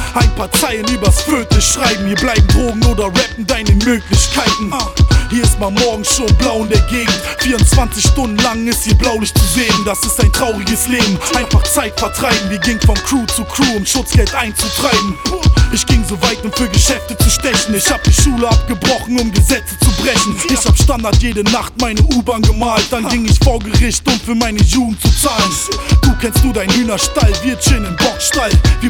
Ein paar Zeilen übers Viertel schreiben. Hier bleiben Drogen oder rappen deine Möglichkeiten. Hier ist man morgens schon blau in der Gegend. 24 Stunden lang ist hier Blaulicht zu sehen. Das ist ein trauriges Leben, einfach Zeit vertreiben. Wir gingen von Crew zu Crew, um Schutzgeld einzutreiben. Ich ging so weit, um für Geschäfte zu stechen. Ich hab die Schule abgebrochen, um Gesetze zu brechen. Ich hab Standard jede Nacht meine U-Bahn gemalt. Dann ging ich vor Gericht, um für meine Jugend zu zahlen. Du kennst nur deinen Hühnerstall, wir chillen im Bockstall. Wir